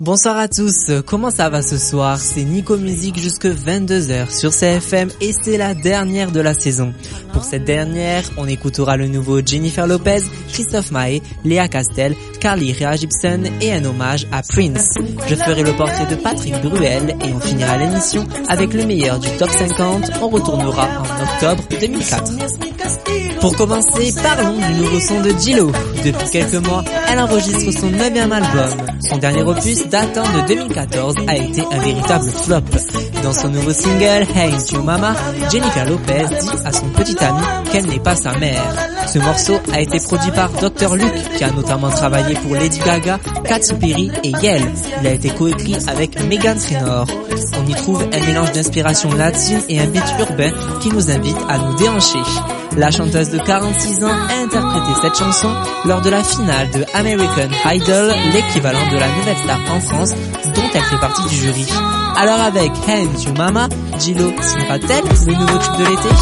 Bonsoir à tous, comment ça va ce soir? C'est Nico Musique jusque 22h sur CFM et c'est la dernière de la saison. Pour cette dernière, on écoutera le nouveau Jennifer Lopez, Christophe Maé, Léa Castel, Carly Rae Jepsen et un hommage à Prince. Je ferai le portrait de Patrick Bruel et on finira l'émission avec le meilleur du top 50. On retournera en octobre 2004. Pour commencer, parlons du nouveau son de J-Lo. Depuis quelques mois, elle enregistre son 9e album. Son dernier opus, datant de 2014, a été un véritable flop. Dans son nouveau single, Hey You Mama, Jennifer Lopez dit à son petit ami qu'elle n'est pas sa mère. Ce morceau a été produit par Dr. Luke, qui a notamment travaillé pour Lady Gaga, Katy Perry et Yel. Il a été coécrit avec Meghan Trainor. On y trouve un mélange d'inspiration latine et un beat urbain qui nous invite à nous déhancher. La chanteuse de 46 ans a interprété cette chanson lors de la finale de American Idol, l'équivalent de la nouvelle star en France, dont elle fait partie du jury. Alors avec Hey You Mama, J-Lo signera-t-elle le nouveau tube de l'été?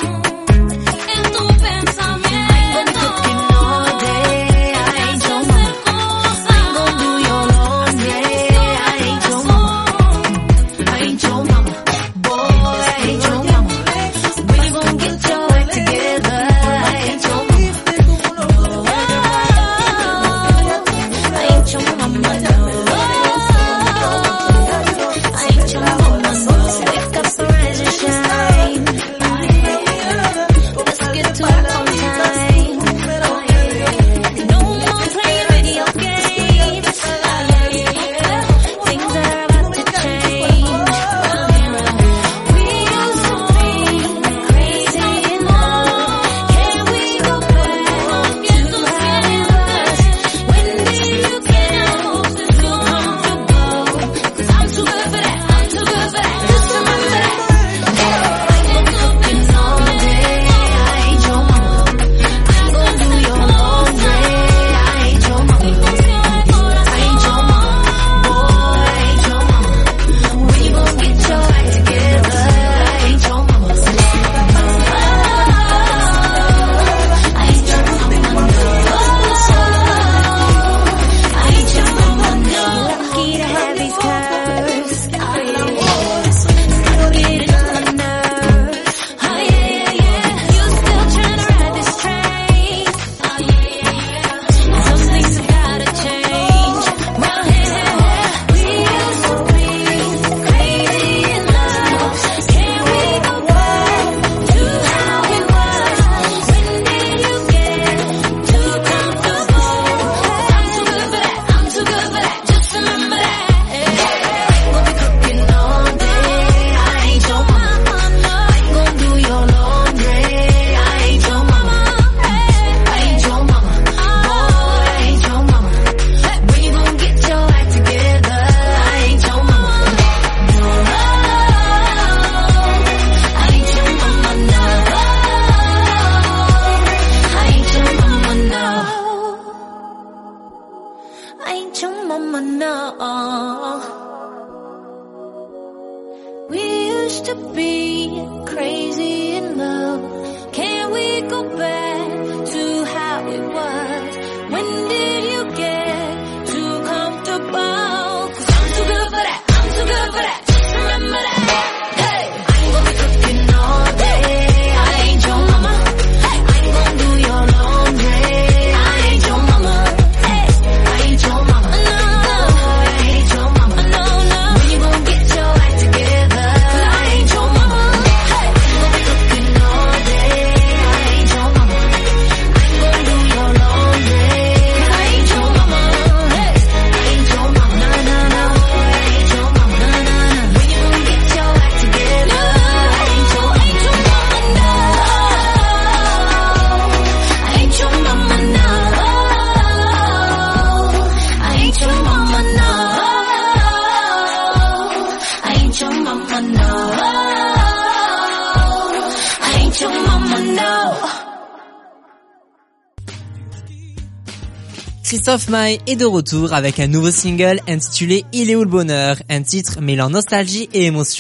Christophe Maé est de retour avec un nouveau single intitulé Il est où le bonheur, un titre mêlant nostalgie et émotion.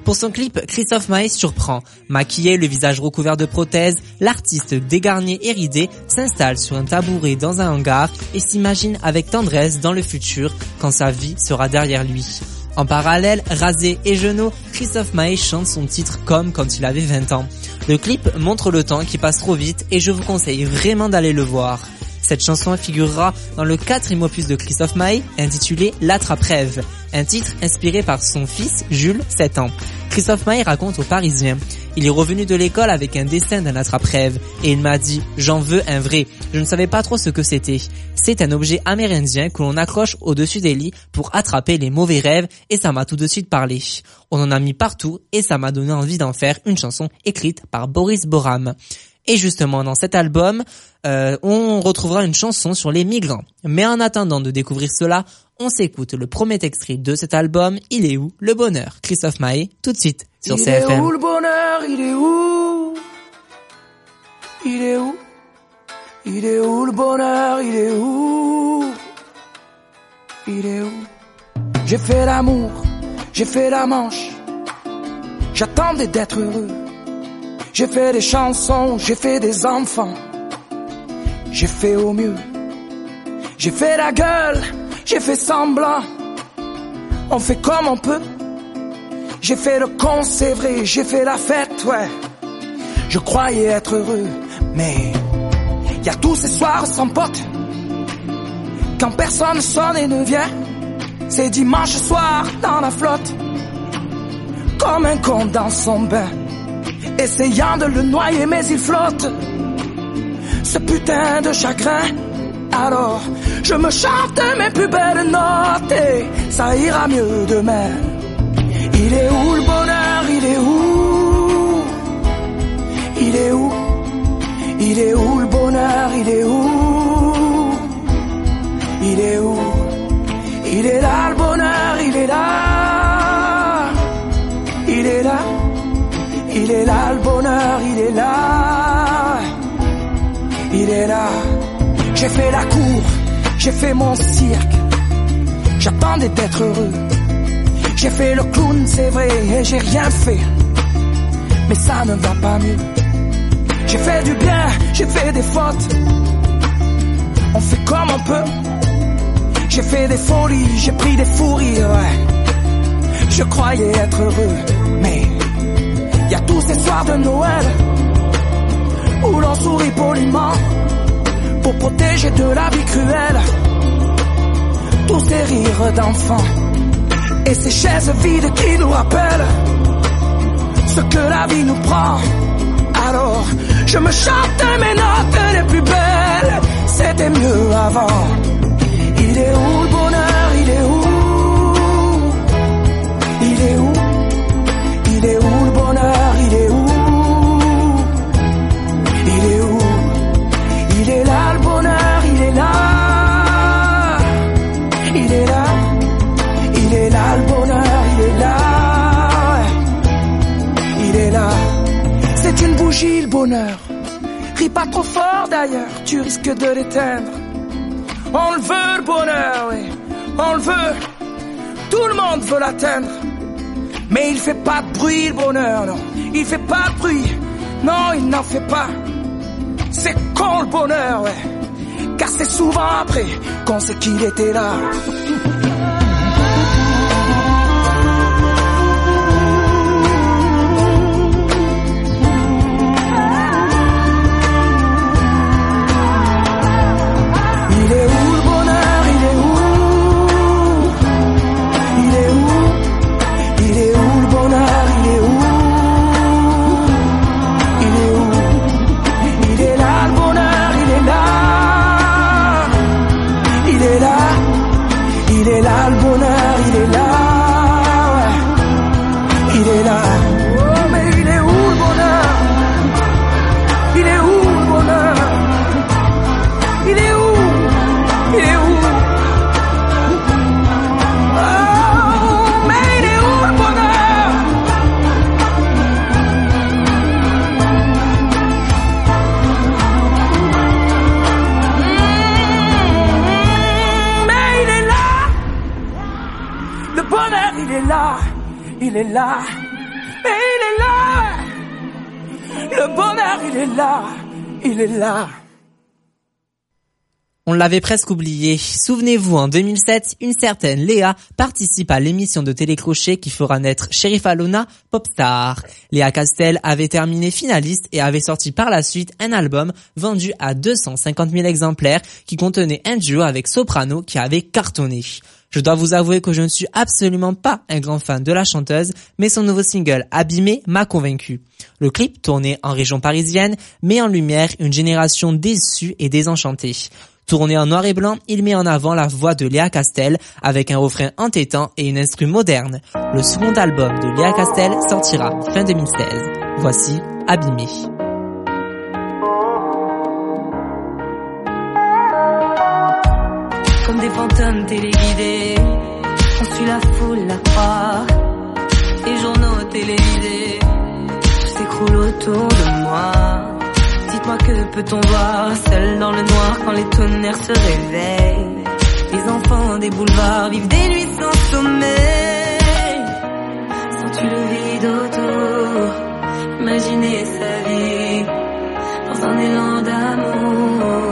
Pour son clip, Christophe Maé surprend. Maquillé, le visage recouvert de prothèses, l'artiste dégarni et ridé s'installe sur un tabouret dans un hangar et s'imagine avec tendresse dans le futur quand sa vie sera derrière lui. En parallèle, rasé et genou, Christophe Maé chante son titre comme quand il avait 20 ans. Le clip montre le temps qui passe trop vite et je vous conseille vraiment d'aller le voir. Cette chanson figurera dans le 4e opus de Christophe Maé, intitulé L'Attrape-Rêve, un titre inspiré par son fils Jules, 7 ans. Christophe Maé raconte aux Parisiens: il est revenu de l'école avec un dessin d'un attrape-rêve et il m'a dit « j'en veux un vrai ». Je ne savais pas trop ce que c'était. C'est un objet amérindien que l'on accroche au-dessus des lits pour attraper les mauvais rêves et ça m'a tout de suite parlé. On en a mis partout et ça m'a donné envie d'en faire une chanson écrite par Boris Boram. Et justement, dans cet album, on retrouvera une chanson sur les migrants. Mais en attendant de découvrir cela, on s'écoute le premier extrait de cet album, Il est où le bonheur? Christophe Maé, tout de suite sur CFM. Il est où le bonheur? Il est où? Il est où? Il est où le bonheur? Il est où? Il est où? J'ai fait l'amour, j'ai fait la manche, j'attendais d'être heureux. J'ai fait des chansons, j'ai fait des enfants, j'ai fait au mieux. J'ai fait la gueule, j'ai fait semblant, on fait comme on peut. J'ai fait le con, c'est vrai, j'ai fait la fête, ouais. Je croyais être heureux, mais y a tous ces soirs sans pote, quand personne sonne et ne vient. C'est dimanche soir dans la flotte, comme un con dans son bain, essayant de le noyer mais il flotte, ce putain de chagrin. Alors je me chante mes plus belles notes et ça ira mieux demain. Il est où le bonheur? Il est où? Il est où? Il est où le bonheur? Il est où? Il est où? Il est là le bonheur, il est là. Il est là. Il est là le bonheur, il est là. Il est là. J'ai fait la cour, j'ai fait mon cirque, j'attendais d'être heureux. J'ai fait le clown, c'est vrai, et j'ai rien fait, mais ça ne va pas mieux. J'ai fait du bien, j'ai fait des fautes, on fait comme on peut. J'ai fait des folies, j'ai pris des fous rires, ouais. Je croyais être heureux, mais y a tous ces soirs de Noël où l'on sourit poliment pour protéger de la vie cruelle tous ces rires d'enfants et ces chaises vides qui nous rappellent ce que la vie nous prend. Alors je me chante mes notes les plus belles, c'était mieux avant. Il est où le bonheur? Il est où? Il est où? Il est où le bonheur? Il est où? Il est où? Il est là le bonheur, il est là. Il est là. Il est là le bonheur, il est là. Il est là. C'est une bougie le bonheur. Ris pas trop fort d'ailleurs, tu risques de l'éteindre. On le veut le bonheur, oui. On le veut. Tout le monde veut l'atteindre. Mais il fait pas de bruit le bonheur, non. Il fait pas de bruit. Non, il n'en fait pas. C'est con le bonheur, ouais. Car c'est souvent après qu'on sait qu'il était là. Il est où le bonheur? Il est où? Il est où? Il est où le bonheur? Il est où? Il est où? Il est là le bonheur, il est là. Il est là. Il est là le bonheur, il est là. Ouais. Il est là. Oh mais il est où le bonheur? Il est où le bonheur? Il est où? Il est où? Oh, mais il est où le bonheur? Mais il est là. Le bonheur, il est là. Il est là. mais il est là. Le bonheur, il est là, il est là. On l'avait presque oublié. Souvenez-vous, en 2007, une certaine Léa participe à l'émission de télécrochet qui fera naître Sheriff Alona, Popstar. Léa Castel avait terminé finaliste et avait sorti par la suite un album vendu à 250 000 exemplaires qui contenait un duo avec Soprano qui avait cartonné. Je dois vous avouer que je ne suis absolument pas un grand fan de la chanteuse, mais son nouveau single Abîmé m'a convaincu. Le clip, tourné en région parisienne, met en lumière une génération déçue et désenchantée. Tourné en noir et blanc, il met en avant la voix de Léa Castel avec un refrain entêtant et une instru moderne. Le second album de Léa Castel sortira fin 2016. Voici Abîmé. Comme des fantômes téléguidés, on suit la foule, la croix, les journaux télévisés, tout s'écroule autour de moi. Dites-moi que peut-on voir, seul dans le noir quand les tonnerres se réveillent. Les enfants des boulevards vivent des nuits sans sommeil. Sens-tu le vide autour, imaginer sa vie dans un élan d'amour.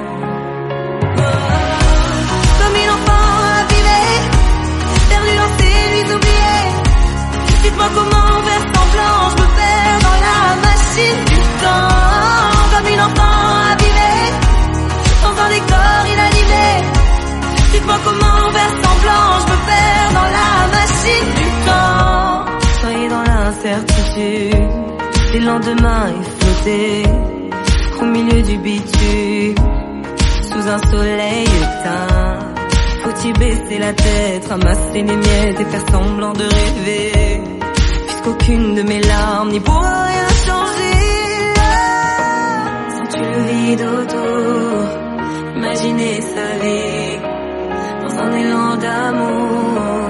Comme une enfant abîmée, perdu dans ses nuits oubliées. Dites-moi comment faire semblant, je me perds dans la machine du temps. Comme une enfant abîmée, dans un décor inanimé. Dites-moi comment faire semblant, je me perds dans la machine du temps. Soyez dans l'incertitude, les lendemains efflotés, au milieu du bitume, sous un soleil éteint. Faut-il baisser la tête, ramasser les miettes et faire semblant de rêver, puisqu'aucune de mes larmes n'y pourra rien changer. Sens-tu le vide autour, imaginer sa vie dans un élan d'amour.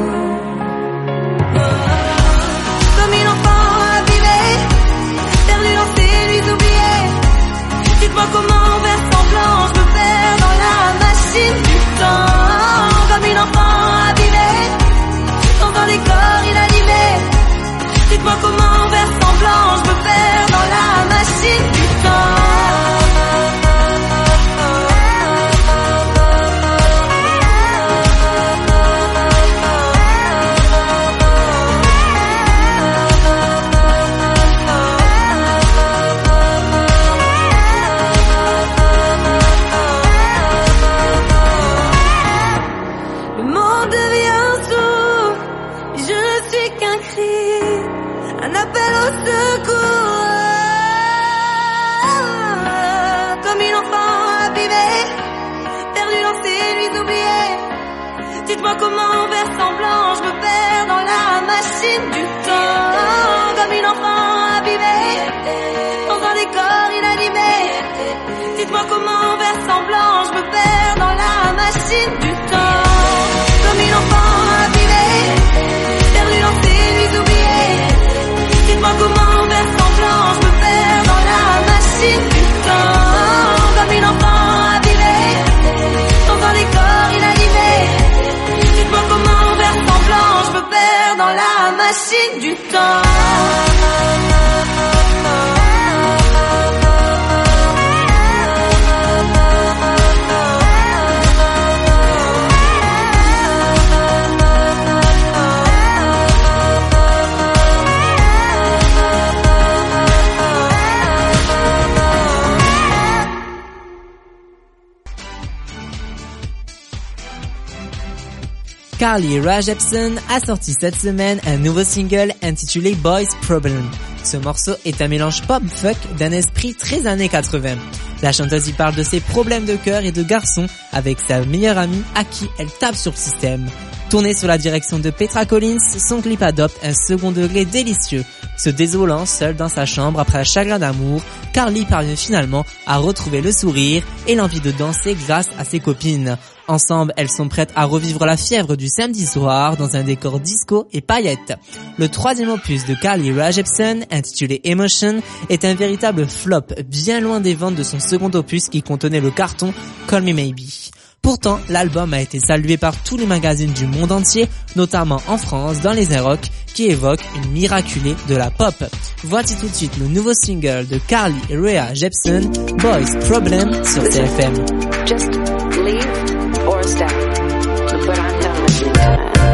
Comme une enfant abîmée, perdue dans ses nuits oubliées. Dites-moi comment faire semblant, je me perds dans la machine du temps. Comme une enfant abîmée, dans un décor inanimé. Dites-moi comment faire semblant, je me perds dans la machine du temps. Dites-moi comment faire semblant, je me perds dans la machine du temps. Comme une enfant abîmée, dans un décor inanimé. Dites-moi comment faire semblant, je me perds dans la machine du temps. Comme une enfant abîmée, perdue dans ses nuits oubliées. Dites-moi comment faire semblant, je me perds dans la machine du temps. Comme une enfant abîmée, dans un décor inanimé. Dites-moi comment faire semblant, je me perds dans la machine du temps. Carly Rae Jepsen a sorti cette semaine un nouveau single intitulé Boys Problem. Ce morceau est un mélange pop-fuck d'un esprit très années 80. La chanteuse y parle de ses problèmes de cœur et de garçon avec sa meilleure amie à qui elle tape sur le système. Tourné sous la direction de Petra Collins, son clip adopte un second degré délicieux. Se désolant seule dans sa chambre après un chagrin d'amour, Carly parvient finalement à retrouver le sourire et l'envie de danser grâce à ses copines. Ensemble, elles sont prêtes à revivre la fièvre du samedi soir dans un décor disco et paillettes. Le troisième opus de Carly Rae Jepsen, intitulé Emotion, est un véritable flop, bien loin des ventes de son second opus qui contenait le carton Call Me Maybe. Pourtant, l'album a été salué par tous les magazines du monde entier, notamment en France dans les rock, qui évoquent une miraculée de la pop. Voici tout de suite le nouveau single de Carly Rae Jepsen, Boys Problem sur CFM. Just leave or stay, but I'm done with you.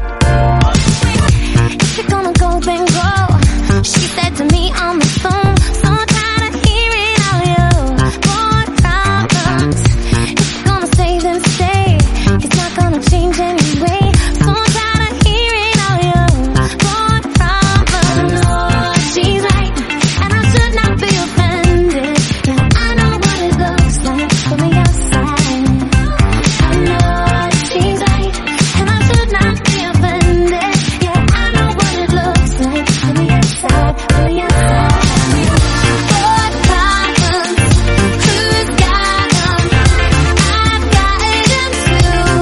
If you're gonna go, then go. She said to me on the phone, so tired of hearing all your boy problems. If you're gonna stay, then stay. It's not gonna change anyway. So tired of hearing all your boy problems. Oh, she's right, and I should not be offended. Yeah, I know what it looks like from the outside. I know she's right, and I should not be offended. Yeah, I know what it looks like from the outside, from the outside. Boy problems, who's got them? I've got them too.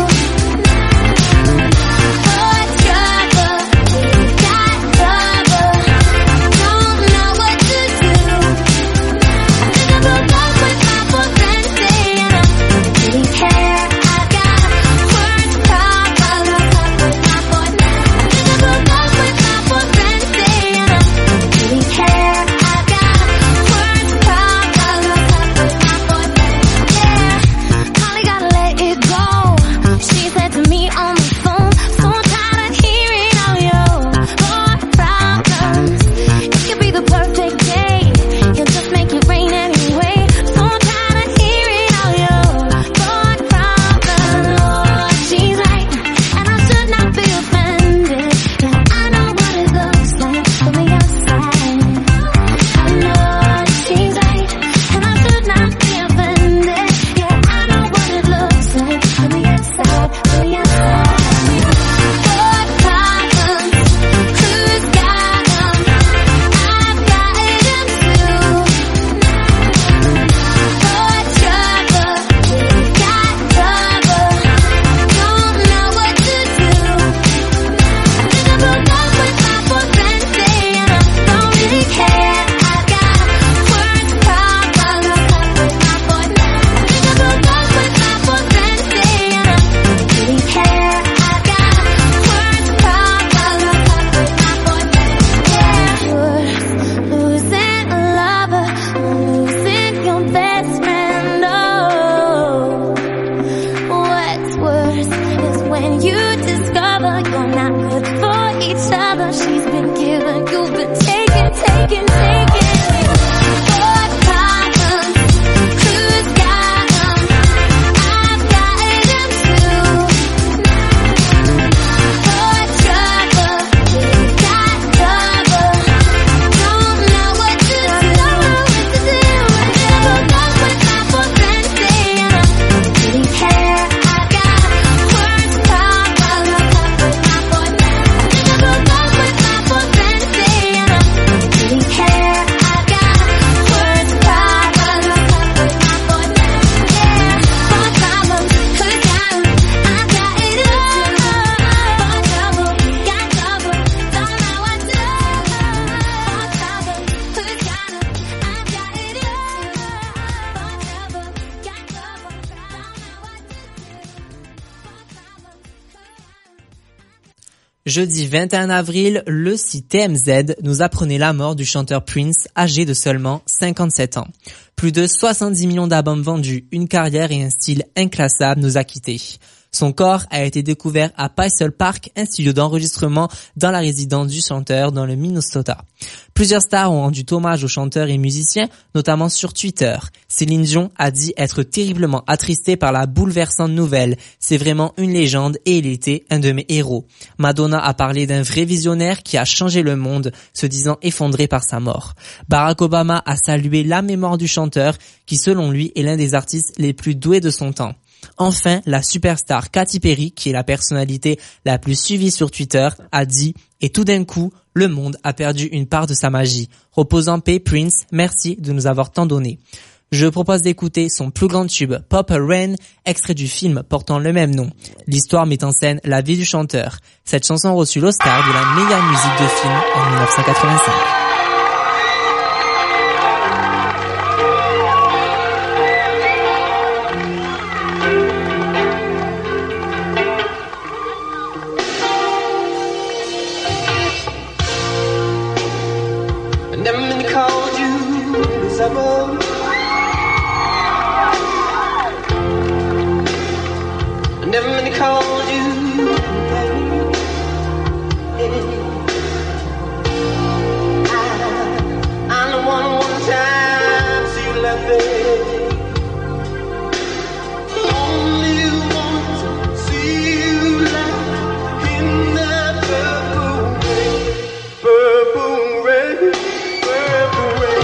Boy trouble, we've got trouble. Don't know what to do. I think I broke up with my boyfriend, saying I don't really care. I've got worse problems with my boyfriend. I think I broke up with my boyfriend, saying I don't really care. I've got worse problems with my boyfriend. Yeah, Molly gotta let it go. She said to me on the phone, so tired of hearing all your boy problems. It could be the perfect day, he'll just make it rain anyway. So tired of hearing all your boy problems. Oh, she's right, and I should not be offended. Yeah, I know what it looks like from the outside. I know she's right, and I should not be offended. Yeah, I know what it looks like from the outside, from the outside. Boy problems, who's got them? I've got them too. Boy trouble, we've got trouble. Don't know what to do. I think I broke up with my boyfriend, saying I don't really care. I've got worse problems with my boyfriend. I think I broke up with my boyfriend, saying I don't really care. I've got worse problems with my boyfriend. Yeah, worse, losing a lover, losing your best friend. Oh, what's worse is when you discover you're not good for each other. She's been giving, you've been taking. Boy problems, who's got them? I've got them too. Boy trouble, we've got trouble. Don't know what to do. I broke up with my boyfriend, saying I don't really care. I've got worse problems with my boyfriend. I think I broke up with my boyfriend, saying I don't really care. I've got worse problems with my boyfriend. Yeah, boy problems, who's got 'em? I've got it too. Boy trouble, got trouble. Don't know what to do. Boy problems, who's got 'em? I've got it too. Boy trouble, got trouble. Don't know what to do. Jeudi 21 avril, le site TMZ nous apprenait la mort du chanteur Prince, âgé de seulement 57 ans. Plus de 70 millions d'albums vendus, une carrière et un style inclassable nous a quittés. Son corps a été découvert à Paisley Park, un studio d'enregistrement dans la résidence du chanteur dans le Minnesota. Plusieurs stars ont rendu hommage au chanteur et musicien, notamment sur Twitter. Céline Dion a dit être terriblement attristée par la bouleversante nouvelle. C'est vraiment une légende et il était un de mes héros. Madonna a parlé d'un vrai visionnaire qui a changé le monde, se disant effondré par sa mort. Barack Obama a salué la mémoire du chanteur, qui selon lui est l'un des artistes les plus doués de son temps. Enfin, la superstar Katy Perry, qui est la personnalité la plus suivie sur Twitter, a dit « Et tout d'un coup, le monde a perdu une part de sa magie. Repose en paix, Prince, merci de nous avoir tant donné. » Je propose d'écouter son plus grand tube, Purple Rain, extrait du film portant le même nom. L'histoire met en scène la vie du chanteur. Cette chanson reçut l'Oscar de la meilleure musique de film en 1985. forever. I never meant to call you baby. I'm the one time see you left me. Only want to see you laugh in that purple rain, purple rain, purple rain.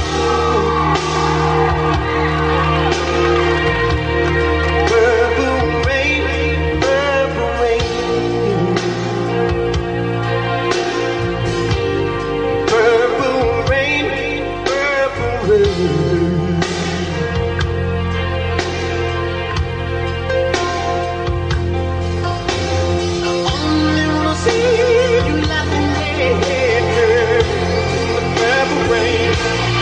Purple rain, purple rain. Purple rain, purple rain. Only wanna see you laughing there, purple rain.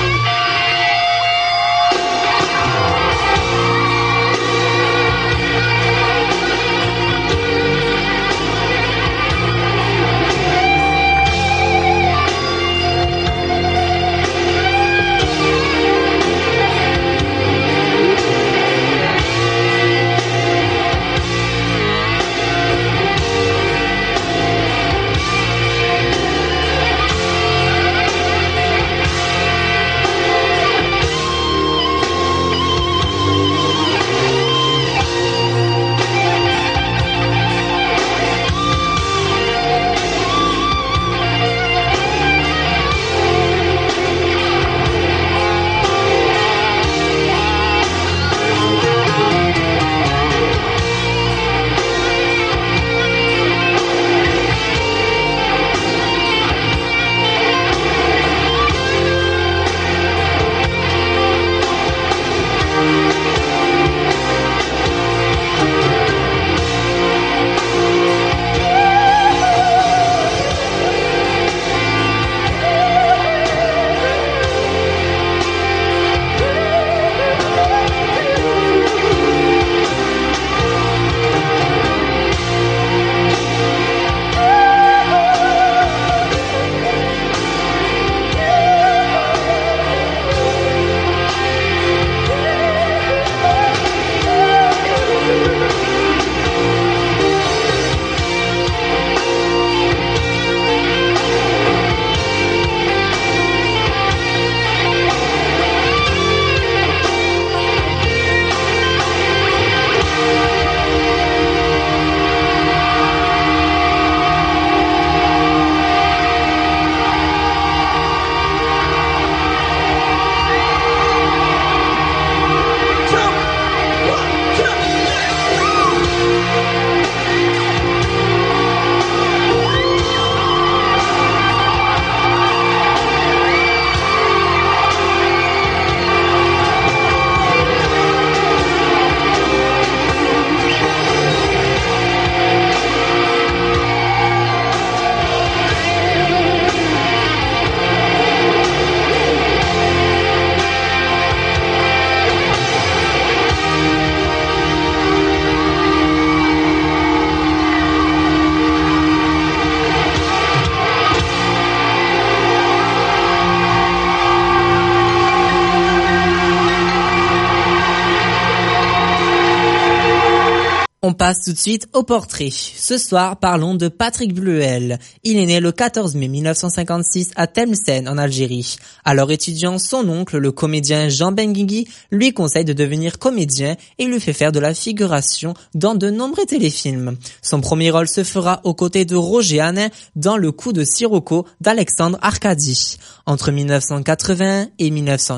On passe tout de suite au portrait. Ce soir, parlons de Patrick Bruel. Il est né le 14 mai 1956 à Tlemcen, en Algérie. Alors étudiant, son oncle, le comédien Jean Benguigui, lui conseille de devenir comédien et lui fait faire de la figuration dans de nombreux téléfilms. Son premier rôle se fera aux côtés de Roger Hanin dans Le coup de Sirocco d'Alexandre Arcadi. Entre 1980 et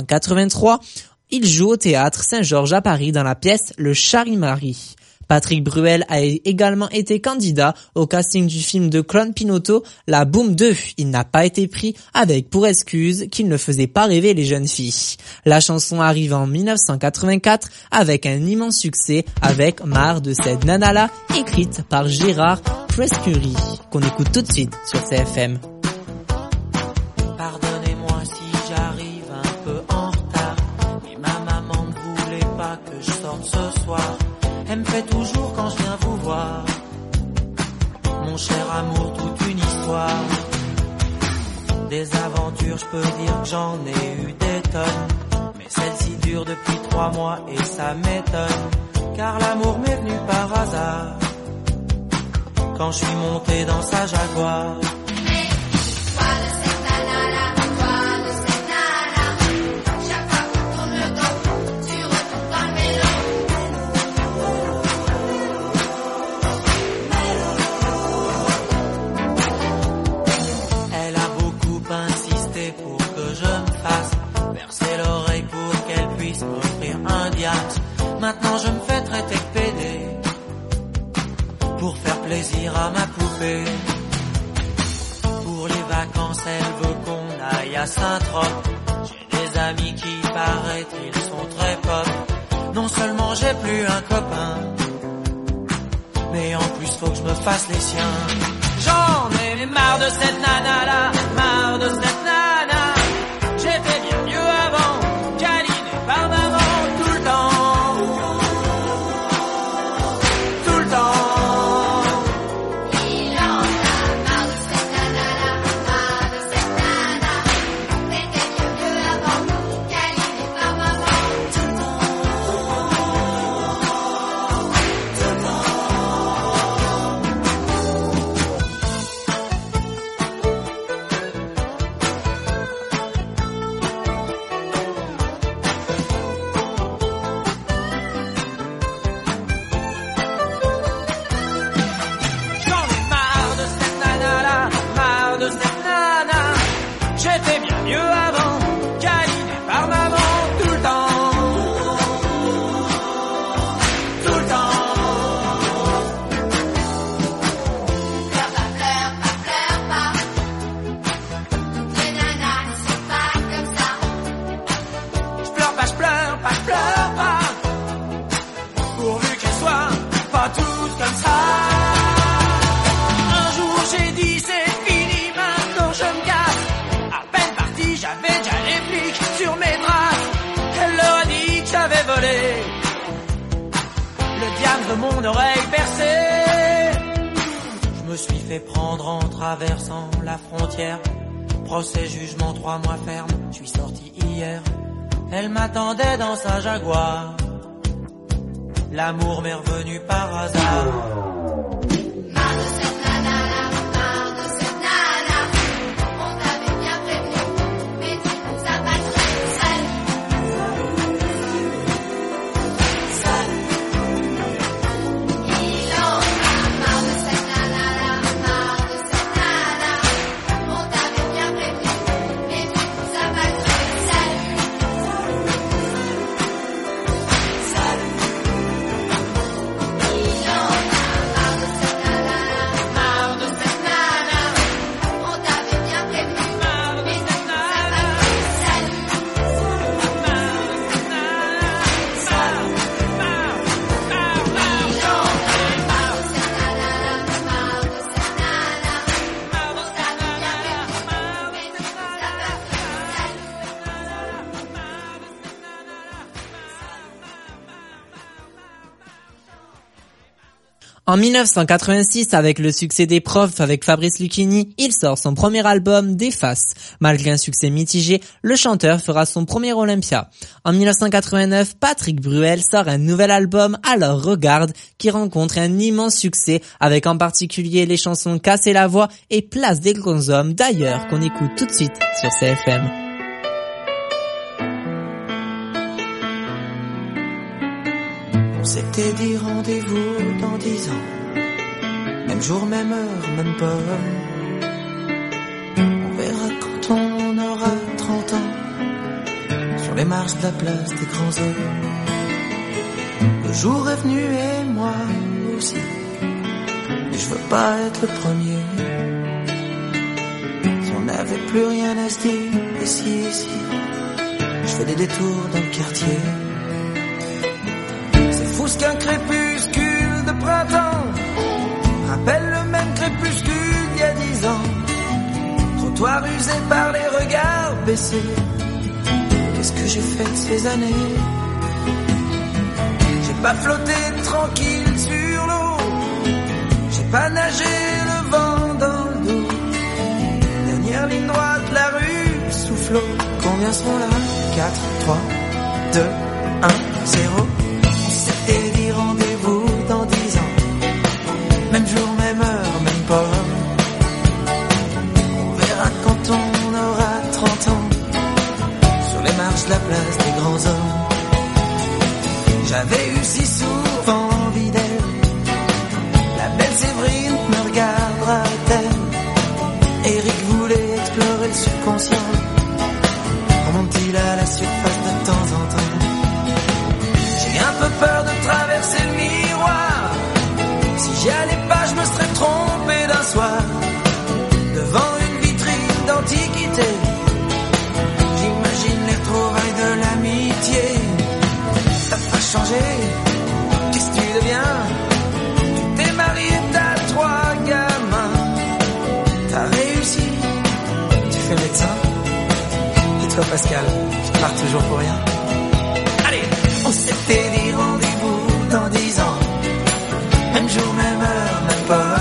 1983, il joue au théâtre Saint-Georges à Paris dans la pièce Le Charivari. Patrick Bruel a également été candidat au casting du film de Claude Pinoteau, La Boum 2. Il n'a pas été pris avec pour excuse qu'il ne faisait pas rêver les jeunes filles. La chanson arrive en 1984 avec un immense succès avec Marre de cette nana-là, écrite par Gérard Prescury, qu'on écoute tout de suite sur CFM. Pardonnez-moi si j'arrive un peu en retard, mais ma maman ne voulait pas que je sorte ce soir. Elle me fait toujours quand je viens vous voir, mon cher amour, toute une histoire. Des aventures, je peux dire que j'en ai eu des tonnes, mais Celle-ci dure depuis 3 mois et ça m'étonne, car l'amour m'est venu par hasard quand je suis monté dans sa Jaguar. Elle a beaucoup insisté pour que je me fasse verser l'oreille pour qu'elle puisse m'offrir un diamant. Maintenant je me fais traiter de pédé pour faire plaisir à ma poupée. Pour les vacances, elle veut qu'on aille à Saint-Trope. J'ai des amis qui, paraît-il, sont très pop. Non seulement j'ai plus un copain, mais en plus faut que je me fasse les siens. J'en ai marre de cette nana-là, marre de cette nana. J'étais bien mieux avant, câlinée par maman tout le temps. Tout le temps. J'étais bien mieux avant, câlinée par maman tout le temps. Tout le temps. Pleure pas, pleure pas. Les nanas ne sont pas comme ça. Je pleure pas, pourvu qu'elles soient pas toutes comme ça. Un jour j'ai dit c'est fini, maintenant je me casse. À peine parti, j'avais déjà les flics sur mes draps. Elle leur a dit que j'avais volé le diamant de mon oreille percée. Je me suis fait prendre en traversant la frontière. Procès, jugement, 3 mois ferme. Je suis sorti hier. Elle m'attendait dans sa Jaguar. L'amour m'est revenu par hasard. Marre de cette nana-là, marre de cette nana. On t'avait bien prévenu, mais tu nous as pas trouvé seul. Il en a marre de cette nana-là, marre de cette nana. On t'avait bien prévenu, mais tu nous as pas trouvé seul. Il en a marre de cette nana-là, marre de cette nana. On t'avait bien prévenu, mais tu nous as pas trouvé seul. En 1986, avec le succès des Profs avec Fabrice Lucchini, il sort son premier album, Des Faces. Malgré un succès mitigé, le chanteur fera son premier Olympia. En 1989, Patrick Bruel sort un nouvel album, Alors Regarde, qui rencontre un immense succès, avec en particulier les chansons Casser la voix et Place des grands hommes, d'ailleurs, qu'on écoute tout de suite sur CFM. On s'était dit rendez-vous dans 10 ans. Même jour, même heure, même pomme. On verra quand on aura 30 ans. Sur les marches de la place des grands hommes. Le jour est venu et moi aussi. Mais je veux pas être le premier. Si on n'avait plus rien à se dire, ici, je fais des détours dans le quartier. Fou ce qu'un crépuscule de printemps rappelle le même crépuscule d'il y a 10 ans. Trottoir usé par les regards baissés. Qu'est-ce que j'ai fait de ces années? J'ai pas flotté tranquille sur l'eau. J'ai pas nagé le vent dans le dos. Dernière ligne droite, la rue soufflot. Combien seront là? 4, 3, 2, 1, 0. On s'était dit rendez-vous dans 10 ans. Même jour, même heure, même pomme. On verra quand on aura 30 ans. Sur les marches de la place des grands hommes. J'avais eu si souvent envie d'elle. La belle Séverine me regardera-t-elle? Eric voulait explorer le subconscient. Remonte-t-il à la surface de temps en temps? J'ai un peu peur de traverser le miroir. Si j'y allais pas, je me serais trompé d'un soir. Devant une vitrine d'antiquité, j'imagine les retrouvailles de l'amitié. T'as pas changé, qu'est-ce que tu deviens? Tu t'es marié, t'as 3 gamins. T'as réussi, tu fais médecin. Et toi Pascal, tu pars toujours pour rien. Allez, on s'était dit rendez-vous dans 10 ans. Même jour, même heure, même pas.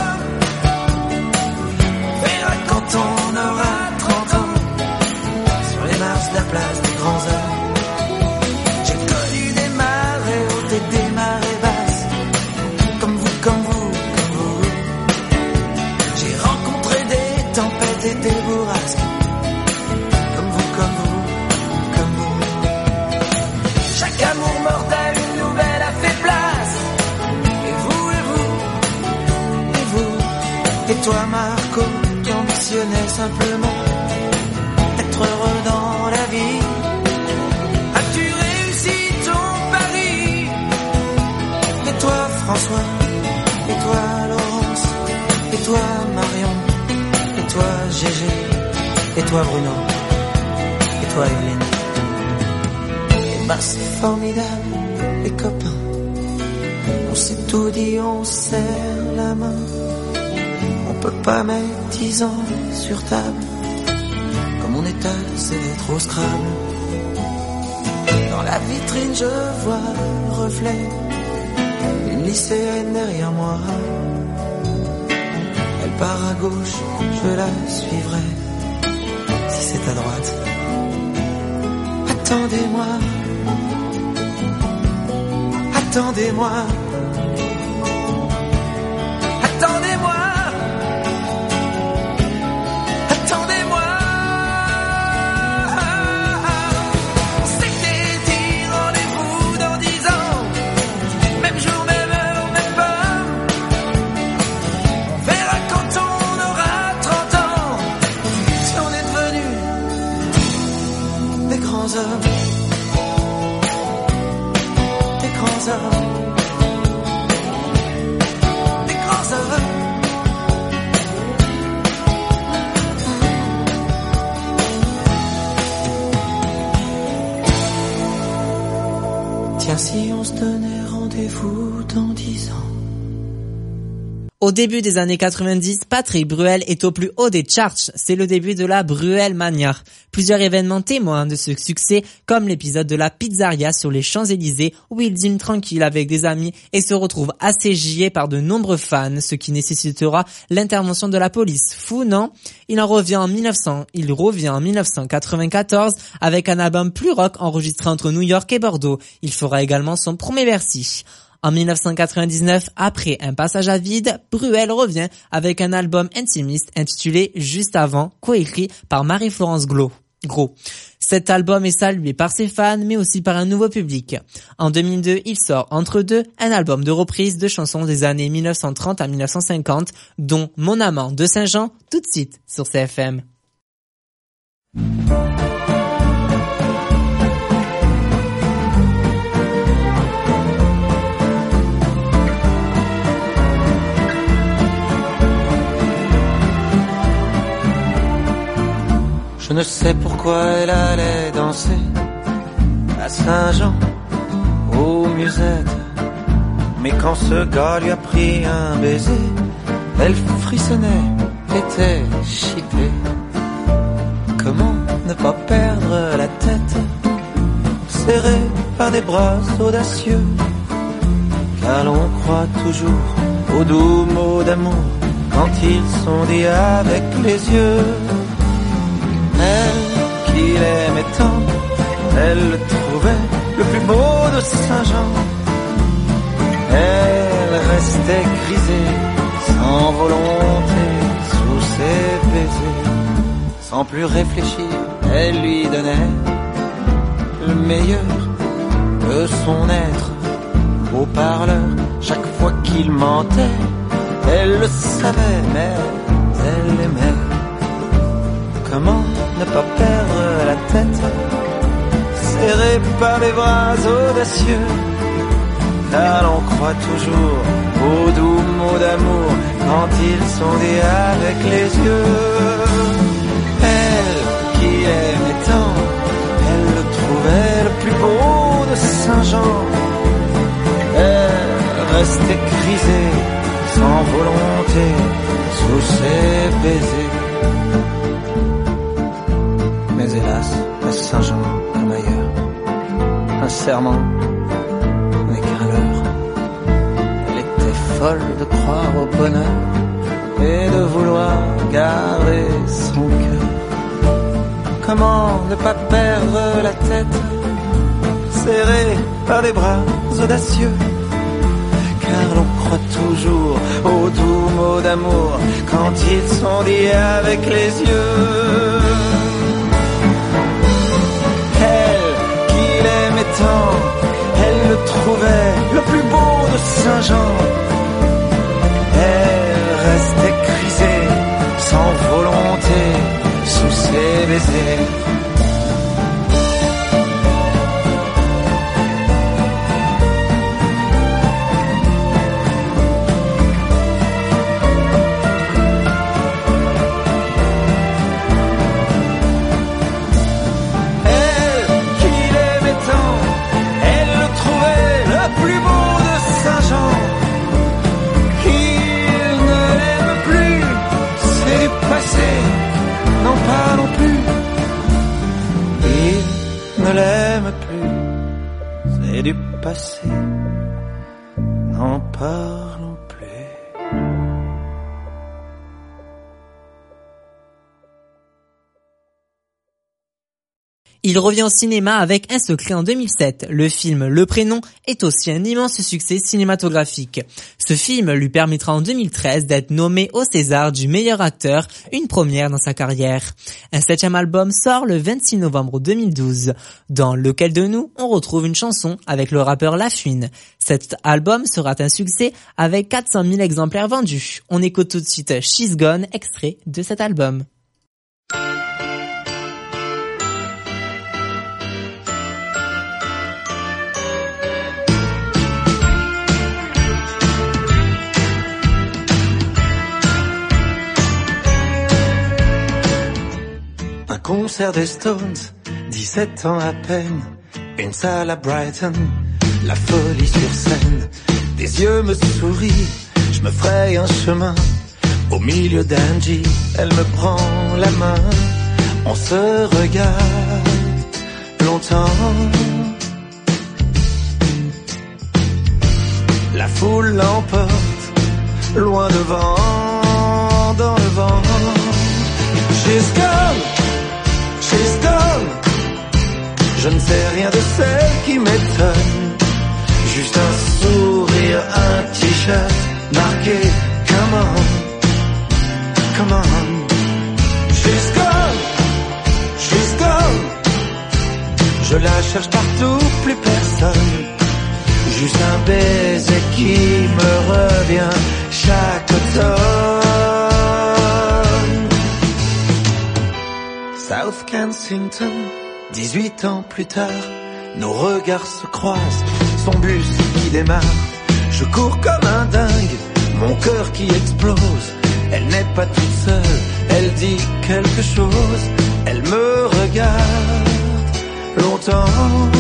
On verra quand on aura 30 ans. Sur les marches de la place des grands hommes. J'ai connu des marées hautes et des marées basses. Comme vous, comme vous, comme vous. J'ai rencontré des tempêtes et des bourrasques. Comme vous, comme vous, comme vous. Chaque amour mortel, une nouvelle a fait place. Et vous, et vous, et vous. Et toi Marco, qui ambitionnais simplement être heureux dans la vie. As-tu réussi ton pari? Et toi François, et toi Laurence, et toi Marion, et toi Gégé, et toi Bruno, et toi Evelyne. Et ben c'est formidable, les copains. On s'est tout dit, on serre la main. On peut pas mettre 10 ans sur table. Comme on est assez trop Scrabble. Dans la vitrine je vois le reflet. Une lycéenne derrière moi. Elle part à gauche, je la suivrai. Si c'est à droite, attendez-moi. Attendez-moi. Attendez-moi. Attendez-moi. On s'était dit rendez-vous dans 10 ans. Même jour, même heure, même pas. On verra quand on aura 30 ans. Si on est devenus des grands hommes. Des grands hommes. Des grands hommes. Tiens, si on se donnait rendez-vous dans 10 ans. Au début des années 90, Patrick Bruel est au plus haut des charts. C'est le début de la Bruel Mania. Plusieurs événements témoignent de ce succès, comme l'épisode de la pizzeria sur les Champs-Élysées, où il dîne tranquille avec des amis et se retrouve assiégé par de nombreux fans, ce qui nécessitera l'intervention de la police. Fou, non? Il revient en 1994 avec un album plus rock enregistré entre New York et Bordeaux. Il fera également son premier Bercy. En 1999, après un passage à vide, Bruel revient avec un album intimiste intitulé Juste avant, coécrit par Marie-Florence Gros. Cet album est salué par ses fans, mais aussi par un nouveau public. En 2002, il sort Entre deux, un album de reprise de chansons des années 1930 à 1950, dont Mon amant de Saint-Jean, tout de suite sur CFM. Je ne sais pourquoi elle allait danser à Saint-Jean, aux musettes. Mais quand ce gars lui a pris un baiser, elle frissonnait, était chippée. Comment ne pas perdre la tête, serrée par des bras audacieux, car l'on croit toujours aux doux mots d'amour quand ils sont dits avec les yeux. Elle, qui l'aimait tant, elle le trouvait le beau de Saint-Jean. Elle restait grisée, sans volonté, sous ses baisers. Sans plus réfléchir, elle lui donnait le meilleur de son être. Au parleur, chaque fois qu'il mentait, elle le savait, mais elle aimait. Comment ne pas perdre la tête, serré par les bras audacieux, car l'on croit toujours aux doux mots d'amour quand ils sont dits avec les yeux. Elle qui aimait tant, elle le trouvait le plus beau de Saint-Jean. Elle restait grisée, sans volonté, sous ses baisers. Mais hélas, à Saint-Jean, comme ailleurs, un serment n'est qu'un leurre. Elle était folle de croire au bonheur et de vouloir garder son cœur. Comment ne pas perdre la tête, serré par des bras audacieux, car l'on croit toujours aux doux mots d'amour quand ils sont dits avec les yeux. Elle qui l'aimait tant, elle le trouvait le plus beau de Saint-Jean. Elle restait grisée, sans volonté, sous ses baisers. N'en parlons plus, il ne l'aime plus, c'est du passé, n'en parlons plus. Il revient au cinéma avec Un secret en 2007. Le film Le Prénom est aussi un immense succès cinématographique. Ce film lui permettra en 2013 d'être nommé au César du meilleur acteur, une première dans sa carrière. Un 7e album sort le 26 novembre 2012, dans lequel de nous on retrouve une chanson avec le rappeur La Fouine. Cet album sera un succès avec 400 000 exemplaires vendus. On écoute tout de suite She's Gone, extrait de cet album. Concert des Stones, 17 ans à peine, une salle à Brighton, la folie sur scène, des yeux me sourient, je me fraye un chemin, au milieu d'Angie, elle me prend la main, on se regarde longtemps, la foule l'emporte, loin devant, dans le vent, she's gone. She's gone. Je ne sais rien de celle qui m'étonne. Juste un sourire, un t-shirt marqué come on, come on. She's gone, she's gone. Je la cherche partout, plus personne. Juste un baiser qui me revient chaque automne. South Kensington, 18 ans plus tard, nos regards se croisent, son bus qui démarre. Je cours comme un dingue, mon cœur qui explose. Elle n'est pas toute seule, elle dit quelque chose. Elle me regarde longtemps.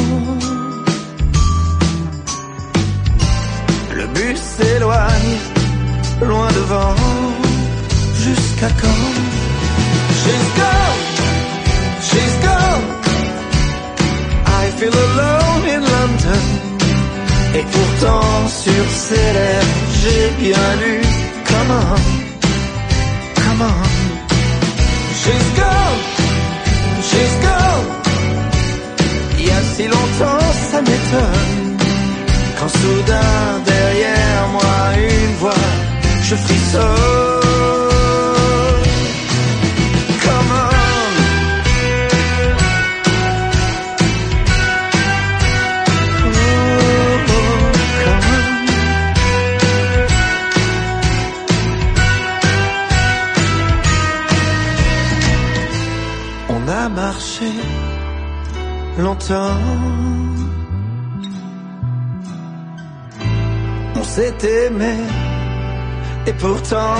Le bus s'éloigne, loin devant. Jusqu'à quand? She's gone. She's gone. I feel alone in London. Et pourtant sur ses lèvres j'ai bien lu come on, come on. She's gone, she's gone. Il y a si longtemps ça m'étonne. d'automne, quand soudain derrière moi une voix, je frissonne. Come on. A marché longtemps, on s'est aimé et pourtant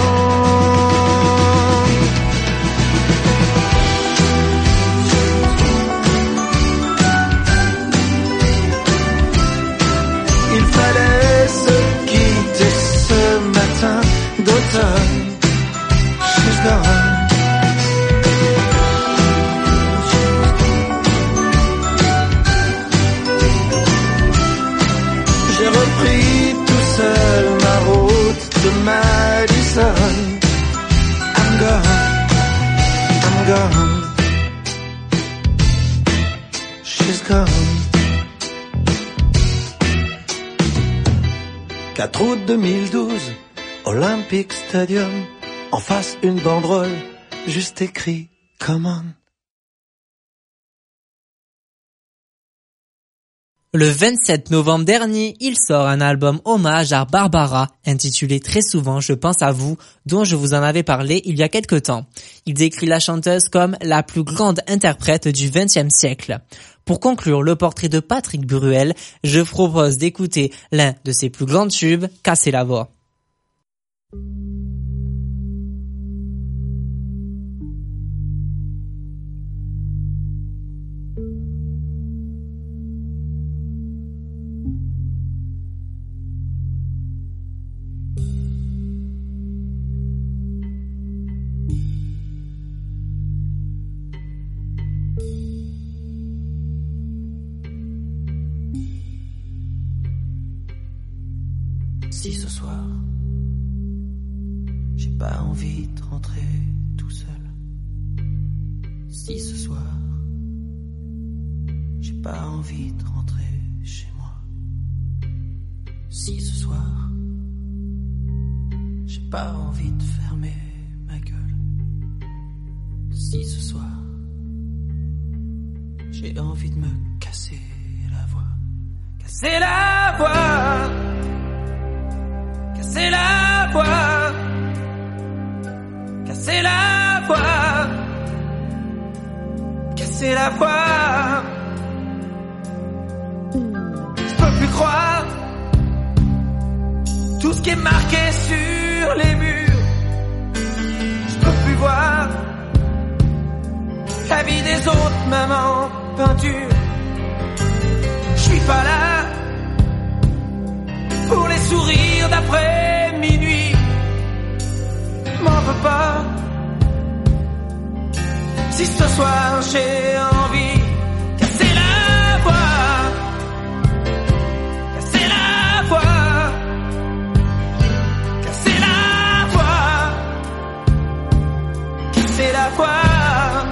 il fallait se quitter ce matin d'automne. She's gone. Ma route de Madison. I'm gone. She's gone. 4 août 2012, Olympic Stadium. En face une banderole, juste écrit Come on. Le 27 novembre dernier, il sort un album hommage à Barbara, intitulé Très souvent je pense à vous, dont je vous en avais parlé il y a quelque temps. Il décrit la chanteuse comme la plus grande interprète du XXe siècle. Pour conclure le portrait de Patrick Bruel, je propose d'écouter l'un de ses plus grands tubes, Casser la voix. Si ce soir, j'ai pas envie de rentrer tout seul. Si ce soir, j'ai pas envie de rentrer chez moi. Si ce soir, j'ai pas envie de fermer ma gueule. Si ce soir, j'ai envie de me casser la voix. Casser la voix. Casser la voix, casser la voix, casser la voix. Je peux plus croire tout ce qui est marqué sur les murs. Je peux plus voir la vie des autres, même en peinture. Je suis pas là pour les sourires d'après minuit. M'en veux pas si ce soir j'ai envie. Casser la voix, casser la voix, casser la voix, casser la voix.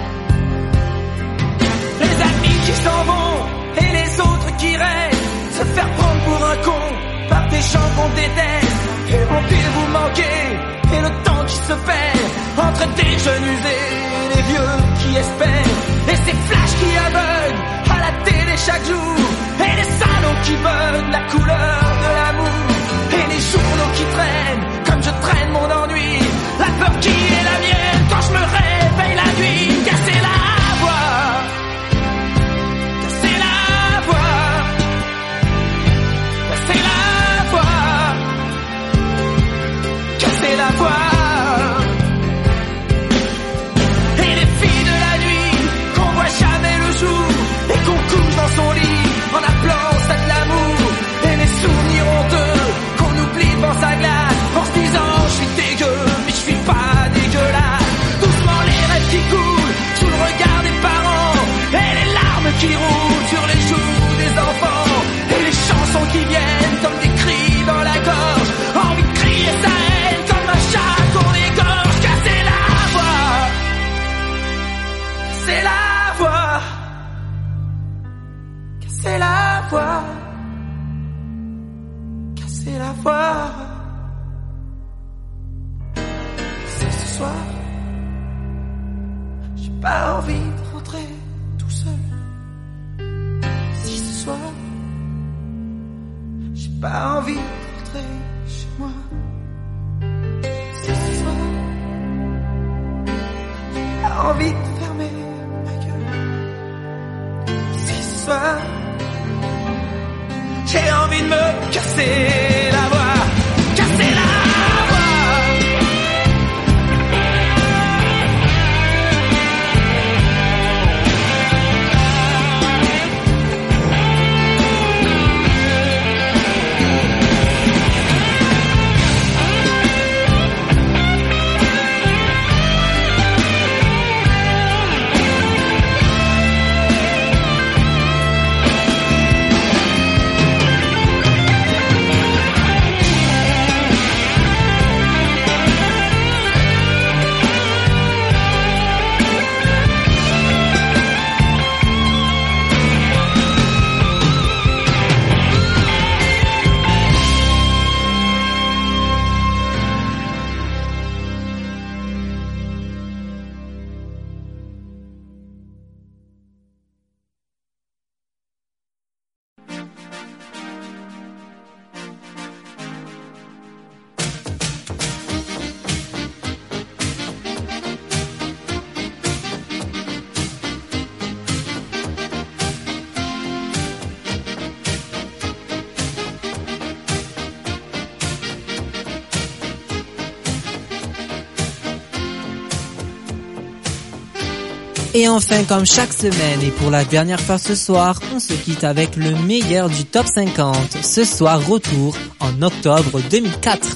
Les amis qui s'en vont et les autres qui restent, se faire prendre pour un con par des gens qu'on déteste. Et mon Dieu, vous manquez, et le temps qui se perd entre des jeunes usés et les vieux qui espèrent. Et ces flashs qui aveuglent à la télé chaque jour, et les salons qui veulent la couleur de l'amour, et les journaux qui traînent comme je traîne mon ennui. La peur qui est la mienne quand je me réveille la nuit. Casser la voix, casser la voix, casser la voix, casser la voix. voix, casser la voix. Si ce soir, j'ai pas envie de rentrer tout seul. Si ce soir, j'ai pas envie de rentrer chez moi. Si ce soir, j'ai pas envie de fermer ma gueule. Si ce soir, j'ai envie de me casser la voix, casser la voix. Et enfin, comme chaque semaine et pour la dernière fois ce soir, on se quitte avec le meilleur du top 50. Ce soir, retour en octobre 2004.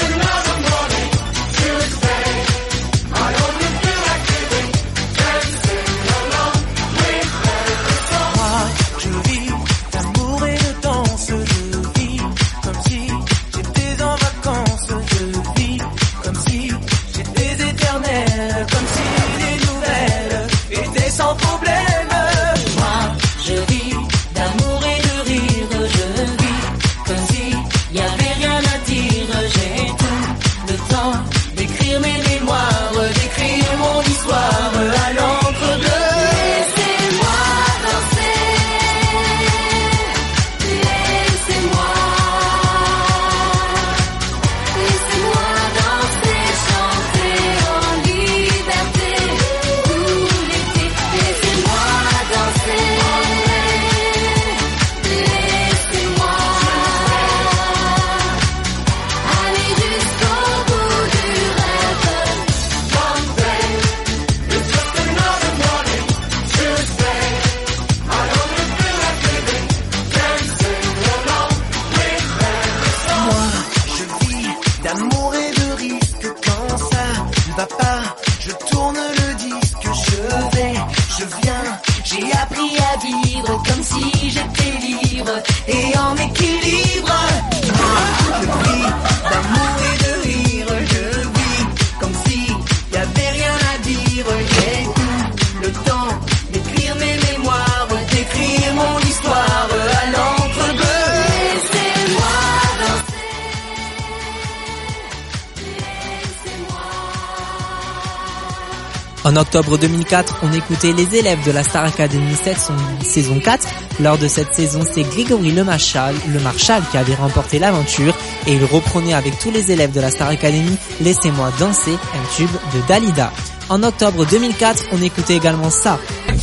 En octobre 2004, on écoutait les élèves de la Star Academy 7 saison 4. Lors de cette saison, c'est Grégory Le Marchal qui avait remporté l'aventure et il reprenait avec tous les élèves de la Star Academy Laissez-moi danser, un tube de Dalida. En octobre 2004, on écoutait également ça.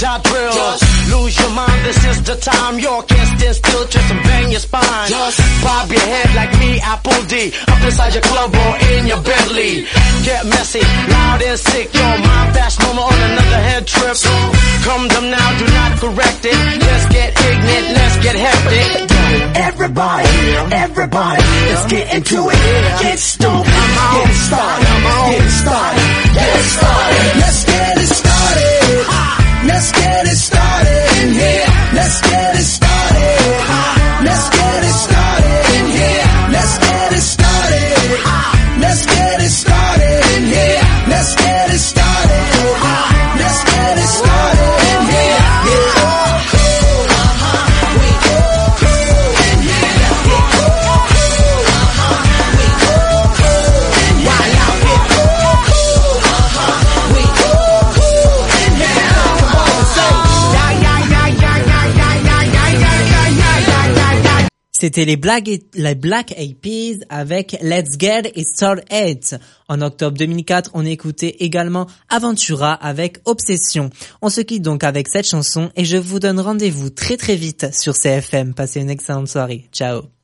Lose your mind, this is the time. You can't stand still, just bang your spine. Just bob your head like me, Apple D. Up inside your club or in your Bentley. Get messy, loud and sick. Your mind fast, no more on another head trip. So come them now, do not correct it. Let's get ignorant, let's get hectic. Everybody, let's get into it. Get stoked, get it started, get it started, get it started. Let's get it started. Let's get it started in here. Let's get it started. Let's get it started in here. Let's get it started. Let's get it started in here. Let's get it started. Let's get it started in here. C'était les Black Eyed Peas avec Let's Get It Started. En octobre 2004, on écoutait également Aventura avec Obsession. On se quitte donc avec cette chanson et je vous donne rendez-vous très très vite sur CFM. Passez une excellente soirée. Ciao.